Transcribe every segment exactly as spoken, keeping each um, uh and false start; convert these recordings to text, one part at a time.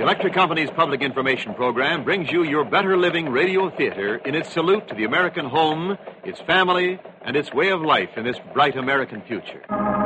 Electric Company's public information program brings you your Better Living Radio Theater in its salute to the American home, its family, and its way of life in this bright American future.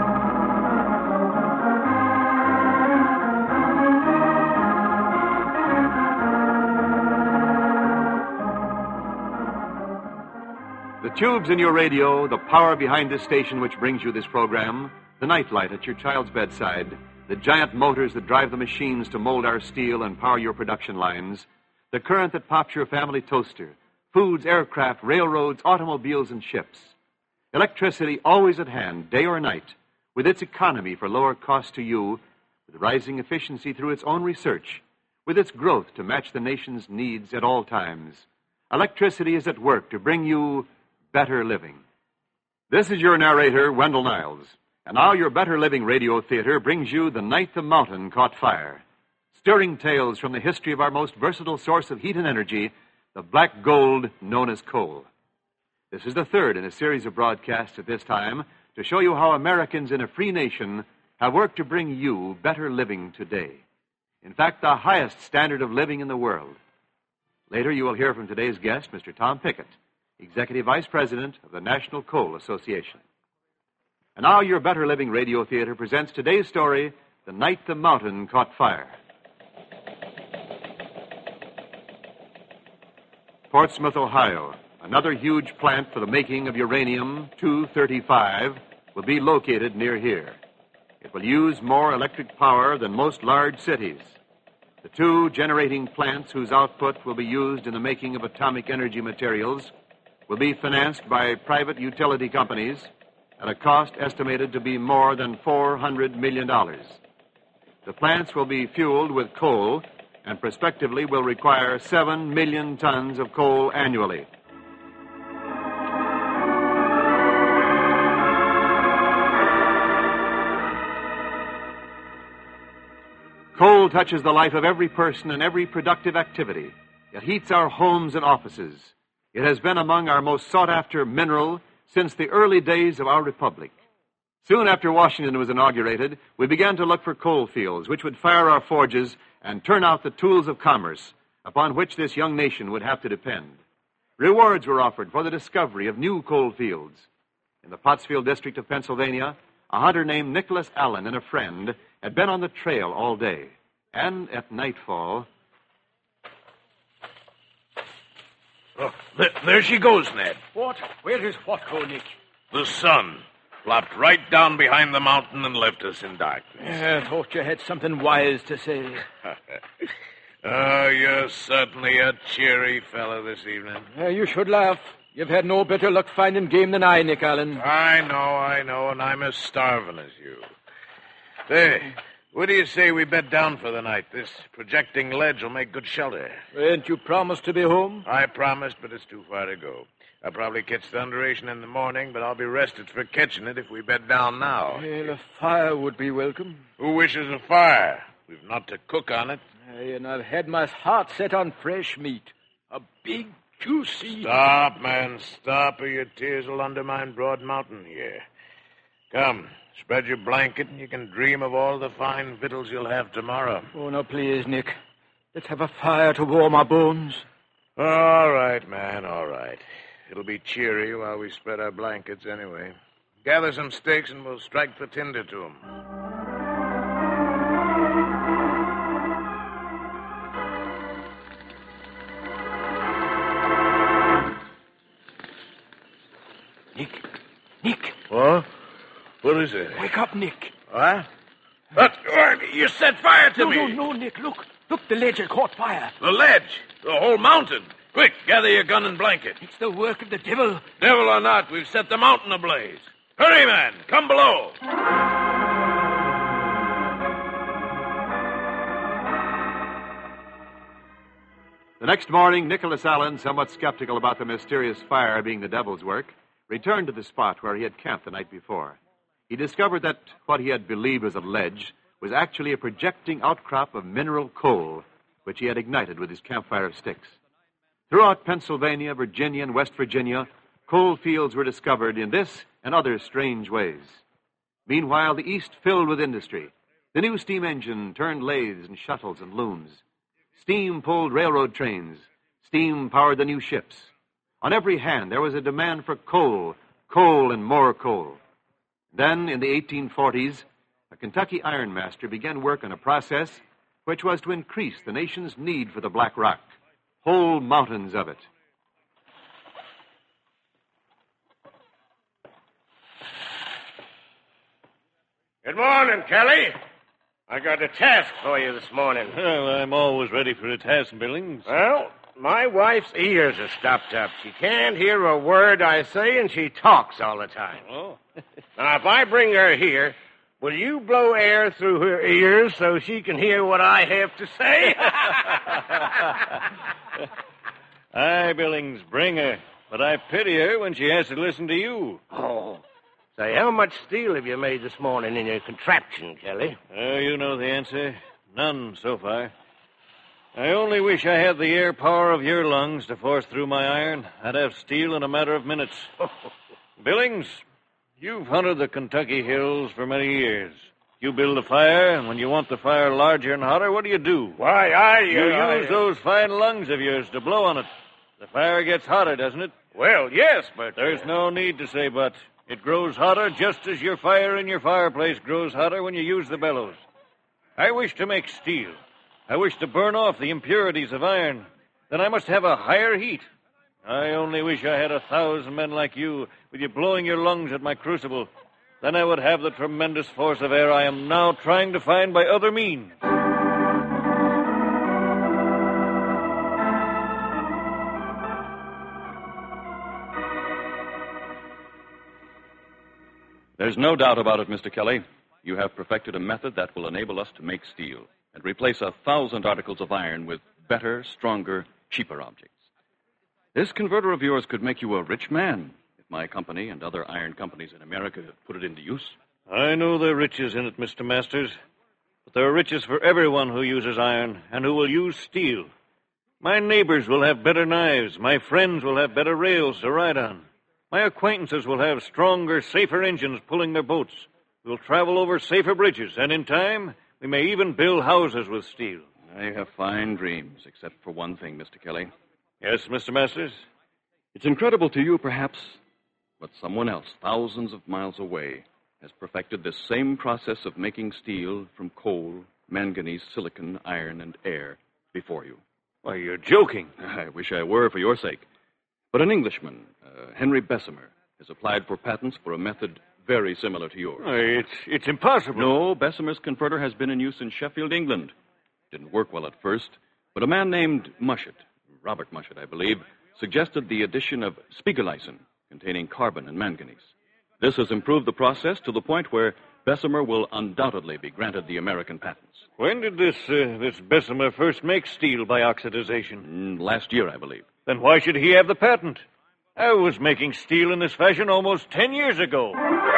The tubes in your radio, the power behind this station which brings you this program, the nightlight at your child's bedside, the giant motors that drive the machines to mold our steel and power your production lines, the current that pops your family toaster, foods, aircraft, railroads, automobiles, and ships. Electricity always at hand, day or night, with its economy for lower cost to you, with rising efficiency through its own research, with its growth to match the nation's needs at all times. Electricity is at work to bring you better living. This is your narrator, Wendell Niles. And now your Better Living Radio Theater brings you The Night the Mountain Caught Fire. Stirring tales from the history of our most versatile source of heat and energy, the black gold known as coal. This is the third in a series of broadcasts at this time to show you how Americans in a free nation have worked to bring you better living today. In fact, the highest standard of living in the world. Later you will hear from today's guest, Mister Tom Pickett, Executive Vice President of the National Coal Association. And now your Better Living Radio Theater presents today's story, The Night the Mountain Caught Fire. Portsmouth, Ohio, another huge plant for the making of uranium two thirty-five, will be located near here. It will use more electric power than most large cities. The two generating plants whose output will be used in the making of atomic energy materials will be financed by private utility companies at a cost estimated to be more than four hundred million dollars. The plants will be fueled with coal and prospectively will require seven million tons of coal annually. Coal touches the life of every person and every productive activity. It heats our homes and offices. It has been among our most sought-after mineral since the early days of our republic. Soon after Washington was inaugurated, we began to look for coal fields which would fire our forges and turn out the tools of commerce upon which this young nation would have to depend. Rewards were offered for the discovery of new coal fields. In the Pottsville district of Pennsylvania, a hunter named Nicholas Allen and a friend had been on the trail all day. And at nightfall... Oh, there, there she goes, Ned. What? Where is what coal, Nick? The sun flopped right down behind the mountain and left us in darkness. I thought you had something wise to say. Oh, you're certainly a cheery fellow this evening. Uh, you should laugh. You've had no better luck finding game than I, Nick Allen. I know, I know, and I'm as starving as you. Say, what do you say we bed down for the night? This projecting ledge will make good shelter. Ain't you promised to be home? I promised, but it's too far to go. I'll probably catch thunderation in the morning, but I'll be rested for catching it if we bed down now. Well, a fire would be welcome. Who wishes a fire? We've not to cook on it. Aye, and I've had my heart set on fresh meat. A big, juicy... Stop, man, stop, or your tears will undermine Broad Mountain here. Come, spread your blanket and you can dream of all the fine victuals you'll have tomorrow. Oh, no, please, Nick. Let's have a fire to warm our bones. All right, man, all right. It'll be cheery while we spread our blankets anyway. Gather some stakes and we'll strike the tinder to them. Nick. Nick. What? What is it? Wake up, Nick. What? What? You set fire to no, me. No, no, Nick, look. Look, the ledge had caught fire. The ledge? The whole mountain? Quick, gather your gun and blanket. It's the work of the devil. Devil or not, we've set the mountain ablaze. Hurry, man. Come below. The next morning, Nicholas Allen, somewhat skeptical about the mysterious fire being the devil's work, returned to the spot where he had camped the night before. He discovered that what he had believed was a ledge was actually a projecting outcrop of mineral coal, which he had ignited with his campfire of sticks. Throughout Pennsylvania, Virginia, and West Virginia, coal fields were discovered in this and other strange ways. Meanwhile, the East filled with industry. The new steam engine turned lathes and shuttles and looms. Steam pulled railroad trains. Steam powered the new ships. On every hand, there was a demand for coal, coal and more coal. Then, in the eighteen forties, a Kentucky ironmaster began work on a process which was to increase the nation's need for the black rock, whole mountains of it. Good morning, Kelly. I got a task for you this morning. Well, I'm always ready for a task, Billings. Well, my wife's ears are stopped up. She can't hear a word I say, and she talks all the time. Oh. Now, if I bring her here, will you blow air through her ears so she can hear what I have to say? Aye, Billings, bring her. But I pity her when she has to listen to you. Oh. Say, how much steel have you made this morning in your contraption, Kelly? Oh, you know the answer. None so far. I only wish I had the air power of your lungs to force through my iron. I'd have steel in a matter of minutes. Billings, you've hunted the Kentucky hills for many years. You build a fire, and when you want the fire larger and hotter, what do you do? Why, I... Uh, You I, use those fine lungs of yours to blow on it. The fire gets hotter, doesn't it? Well, yes, but... There's no need to say but. It grows hotter just as your fire in your fireplace grows hotter when you use the bellows. I wish to make steel. I wish to burn off the impurities of iron. Then I must have a higher heat. I only wish I had a thousand men like you, with you blowing your lungs at my crucible. Then I would have the tremendous force of air I am now trying to find by other means. There's no doubt about it, Mister Kelly. You have perfected a method that will enable us to make steel and replace a thousand articles of iron with better, stronger, cheaper objects. This converter of yours could make you a rich man if my company and other iron companies in America put it into use. I know there are riches in it, Mister Masters, but there are riches for everyone who uses iron and who will use steel. My neighbors will have better knives. My friends will have better rails to ride on. My acquaintances will have stronger, safer engines pulling their boats. We'll travel over safer bridges, and in time, we may even build houses with steel. I have fine dreams, except for one thing, Mister Kelly. Yes, Mister Masters? It's incredible to you, perhaps, but someone else, thousands of miles away, has perfected this same process of making steel from coal, manganese, silicon, iron, and air before you. Why, you're joking. I wish I were for your sake. But an Englishman, uh, Henry Bessemer, has applied for patents for a method very similar to yours. Why, it's, it's impossible. No, Bessemer's converter has been in use in Sheffield, England. Didn't work well at first, but a man named Mushet, Robert Mushet, I believe, suggested the addition of spiegelicin, containing carbon and manganese. This has improved the process to the point where Bessemer will undoubtedly be granted the American patents. When did this uh, this Bessemer first make steel by oxidization? Mm, last year, I believe. Then why should he have the patent? I was making steel in this fashion almost ten years ago.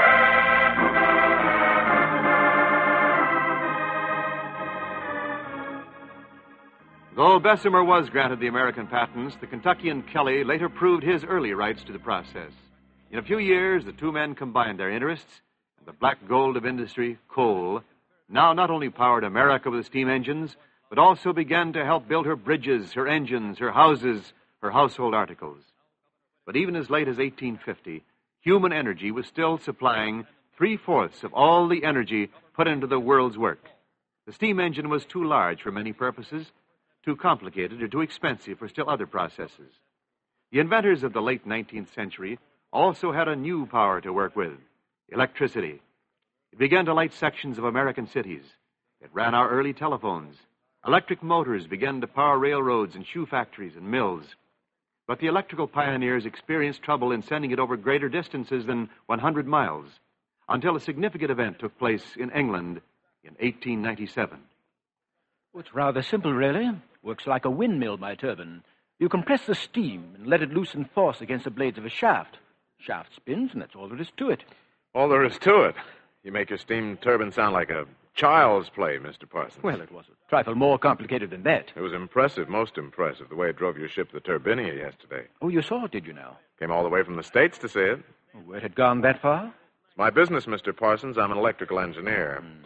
Though Bessemer was granted the American patents, the Kentuckian Kelly later proved his early rights to the process. In a few years, the two men combined their interests, and the black gold of industry, coal, now not only powered America with steam engines, but also began to help build her bridges, her engines, her houses, her household articles. But even as late as eighteen fifty, human energy was still supplying three-fourths of all the energy put into the world's work. The steam engine was too large for many purposes, too complicated or too expensive for still other processes. The inventors of the late nineteenth century also had a new power to work with, electricity. It began to light sections of American cities. It ran our early telephones. Electric motors began to power railroads and shoe factories and mills. But the electrical pioneers experienced trouble in sending it over greater distances than one hundred miles, until a significant event took place in England in eighteen ninety-seven. Oh, it's rather simple, really. Works like a windmill, my turbine. You compress the steam and let it loose in force against the blades of a shaft. Shaft spins, and that's all there is to it. All there is to it. You make your steam turbine sound like a child's play, Mister Parsons. Well, it was a trifle more complicated than that. It was impressive, most impressive, the way it drove your ship, the Turbinia, yesterday. Oh, you saw it, did you now? Came all the way from the States to see it. Oh, where it had gone that far? It's my business, Mister Parsons. I'm an electrical engineer. Mm-hmm.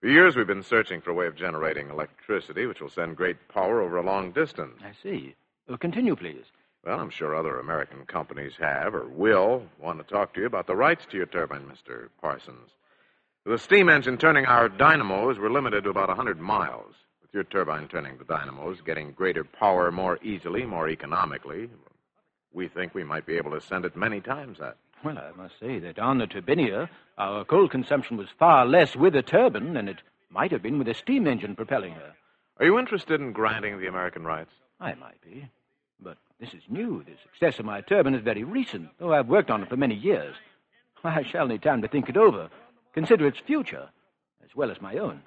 For years, we've been searching for a way of generating electricity which will send great power over a long distance. I see. Uh, continue, please. Well, I'm sure other American companies have or will want to talk to you about the rights to your turbine, Mister Parsons. With a steam engine turning our dynamos, we're limited to about one hundred miles. With your turbine turning the dynamos, getting greater power more easily, more economically, we think we might be able to send it many times that. Well, I must say that on the Turbinia, our coal consumption was far less with a turbine than it might have been with a steam engine propelling her. Are you interested in granting the American rights? I might be. But this is new. The success of my turbine is very recent, though I've worked on it for many years. I shall need time to think it over, consider its future, as well as my own.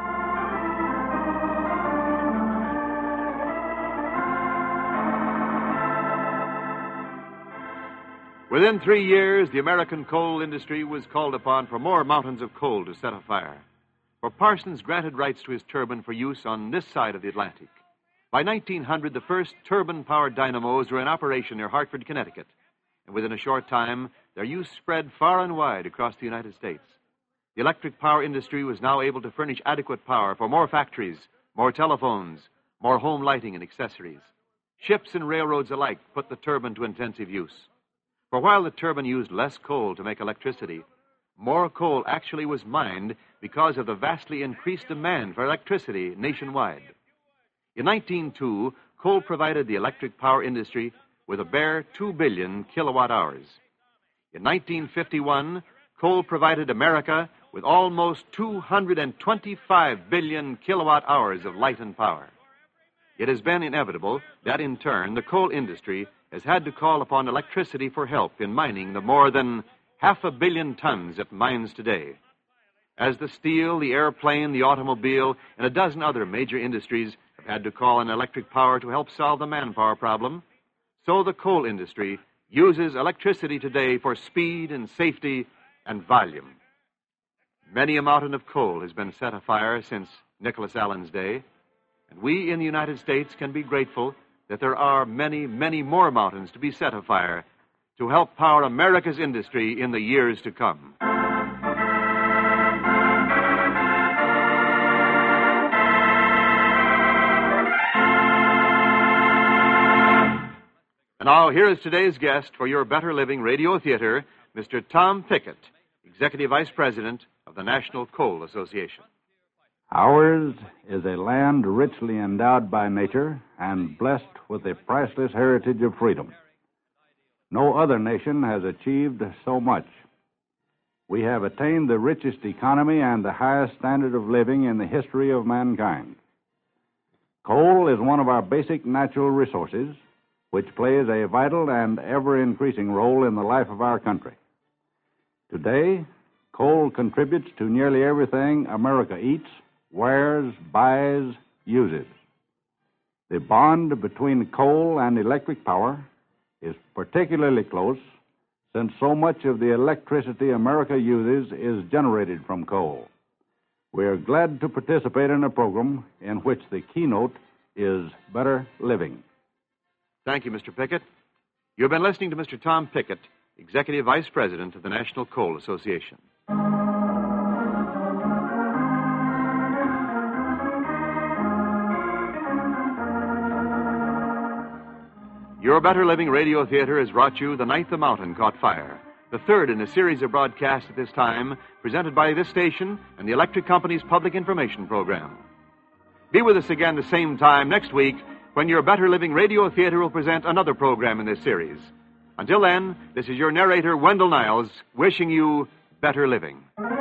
Within three years, the American coal industry was called upon for more mountains of coal to set afire. For Parsons granted rights to his turbine for use on this side of the Atlantic. By nineteen hundred, the first turbine-powered dynamos were in operation near Hartford, Connecticut. And within a short time, their use spread far and wide across the United States. The electric power industry was now able to furnish adequate power for more factories, more telephones, more home lighting and accessories. Ships and railroads alike put the turbine to intensive use. For while the turbine used less coal to make electricity, more coal actually was mined because of the vastly increased demand for electricity nationwide. In nineteen oh two, coal provided the electric power industry with a bare two billion kilowatt hours. In nineteen fifty-one, coal provided America with almost two hundred twenty-five billion kilowatt hours of light and power. It has been inevitable that, in turn, the coal industry has had to call upon electricity for help in mining the more than half a billion tons it mines today. As the steel, the airplane, the automobile, and a dozen other major industries have had to call on electric power to help solve the manpower problem, so the coal industry uses electricity today for speed and safety and volume. Many a mountain of coal has been set afire since Nicholas Allen's day, and we in the United States can be grateful that there are many, many more mountains to be set afire to help power America's industry in the years to come. And now, here is today's guest for your Better Living Radio Theater, Mister Tom Pickett, Executive Vice President of the National Coal Association. Ours is a land richly endowed by nature and blessed with a priceless heritage of freedom. No other nation has achieved so much. We have attained the richest economy and the highest standard of living in the history of mankind. Coal is one of our basic natural resources, which plays a vital and ever-increasing role in the life of our country. Today, coal contributes to nearly everything America eats, wears, buys, uses. The bond between coal and electric power is particularly close, since so much of the electricity America uses is generated from coal. We are glad to participate in a program in which the keynote is better living. Thank you, Mister Pickett. You've been listening to Mister Tom Pickett, Executive Vice President of the National Coal Association. Your Better Living Radio Theater has brought you The Night the Mountain Caught Fire, the third in a series of broadcasts at this time, presented by this station and the Electric Company's Public Information Program. Be with us again the same time next week when your Better Living Radio Theater will present another program in this series. Until then, this is your narrator, Wendell Niles, wishing you better living.